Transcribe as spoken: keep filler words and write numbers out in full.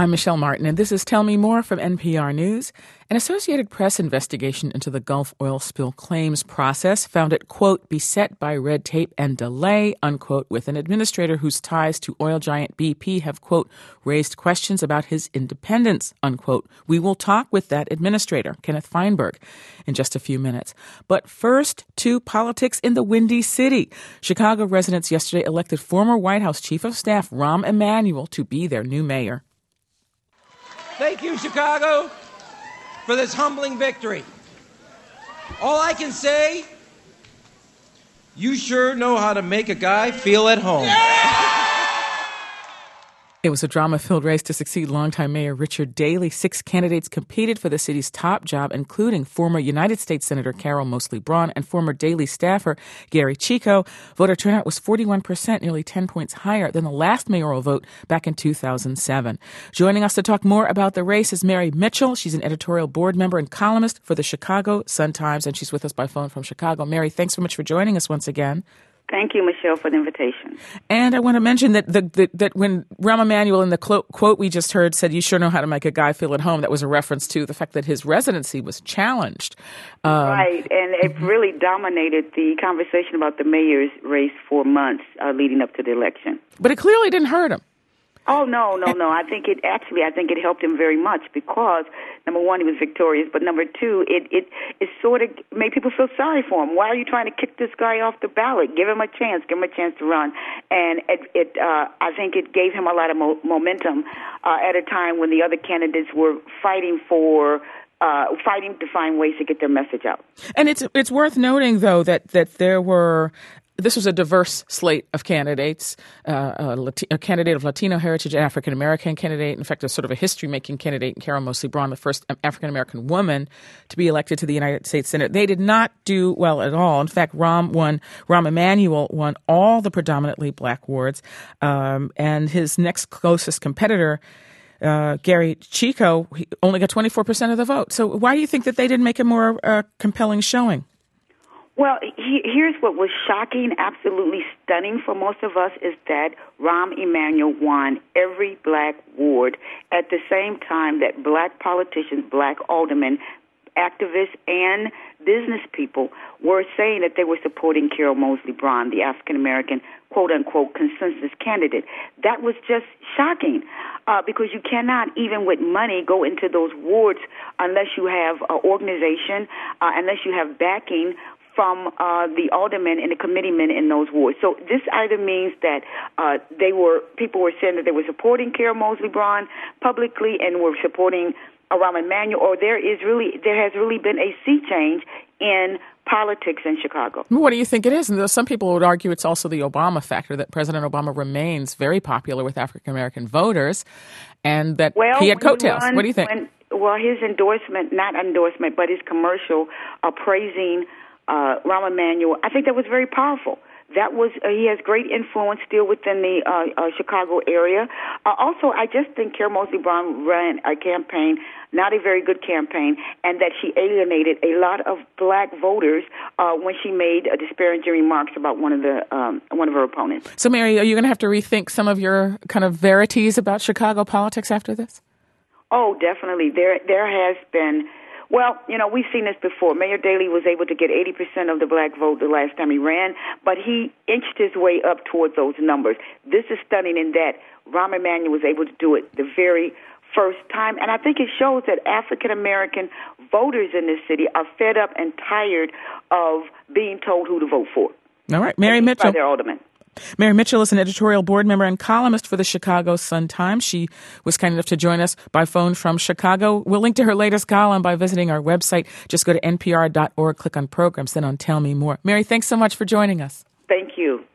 I'm Michelle Martin, and this is Tell Me More from N P R News. An Associated Press investigation into the Gulf oil spill claims process found it, quote, beset by red tape and delay, unquote, with an administrator whose ties to oil giant B P have, quote, raised questions about his independence, unquote. We will talk with that administrator, Kenneth Feinberg, in just a few minutes. But first, to politics in the Windy City. Chicago residents yesterday elected former White House Chief of Staff Rahm Emanuel to be their new mayor. Thank you, Chicago, for this humbling victory. All I can say, you sure know how to make a guy feel at home. Yeah! It was a drama-filled race to succeed longtime Mayor Richard Daley. Six candidates competed for the city's top job, including former United States Senator Carol Moseley Braun and former Daley staffer Gary Chico. Voter turnout was forty-one percent, nearly ten points higher than the last mayoral vote back in two thousand seven. Joining us to talk more about the race is Mary Mitchell. She's an editorial board member and columnist for the Chicago Sun-Times, and she's with us by phone from Chicago. Mary, thanks so much for joining us once again. Thank you, Michelle, for the invitation. And I want to mention that the, the, that when Rahm Emanuel in the clo- quote we just heard said, you sure know how to make a guy feel at home, that was a reference to the fact that his residency was challenged. Um, right, and it really dominated the conversation about the mayor's race for months uh, leading up to the election. But it clearly didn't hurt him. Oh, no, no, no. I think it actually, I think it helped him very much because, number one, he was victorious, but number two, it, it, it sort of made people feel sorry for him. Why are you trying to kick this guy off the ballot? Give him a chance. Give him a chance to run. And it, it uh, I think it gave him a lot of mo- momentum uh, at a time when the other candidates were fighting for Uh, fighting to find ways to get their message out. And it's it's worth noting, though, that, that there were this was a diverse slate of candidates, uh, a, Lati- a candidate of Latino heritage, an African-American candidate, in fact, a sort of a history-making candidate, Carol Moseley Braun, the first African-American woman to be elected to the United States Senate. They did not do well at all. In fact, Rahm won, Rahm Emanuel won all the predominantly black wards, um, and his next closest competitor, Uh, Gary Chico, he only got twenty-four percent of the vote. So why do you think that they didn't make a more uh, compelling showing? Well, he, here's what was shocking, absolutely stunning for most of us, is that Rahm Emanuel won every black ward at the same time that black politicians, black aldermen, activists, and business people were saying that they were supporting Carol Moseley Braun, the African-American, quote-unquote, consensus candidate. That was just shocking uh, because you cannot, even with money, go into those wards unless you have an organization, uh, unless you have backing from uh, the aldermen and the committeemen in those wards. So this either means that uh, they were people were saying that they were supporting Carol Moseley Braun publicly and were supporting Rahm Emanuel, or there is really there has really been a sea change in politics in Chicago. What do you think it is? And some people would argue it's also the Obama factor, that President Obama remains very popular with African-American voters and that well, he had coattails. Won, what do you think? When, well, his endorsement, not endorsement, but his commercial uh, praising uh, Rahm Emanuel, I think that was very powerful. That was uh, he has great influence still within the uh, uh, Chicago area. Uh, also, I just think Carol Moseley Braun ran a campaign, not a very good campaign, and that she alienated a lot of black voters uh, when she made uh, disparaging remarks about one of the um, one of her opponents. So, Mary, are you going to have to rethink some of your kind of verities about Chicago politics after this? Oh, definitely. There, there has been. Well, you know, we've seen this before. Mayor Daley was able to get eighty percent of the black vote the last time he ran, but he inched his way up towards those numbers. This is stunning in that Rahm Emanuel was able to do it the very first time, and I think it shows that African-American voters in this city are fed up and tired of being told who to vote for. All right, Mary Mitchell. By their aldermen. Mary Mitchell is an editorial board member and columnist for the Chicago Sun-Times. She was kind enough to join us by phone from Chicago. We'll link to her latest column by visiting our website. Just go to N P R dot org, click on programs, then on Tell Me More. Mary, thanks so much for joining us. Thank you.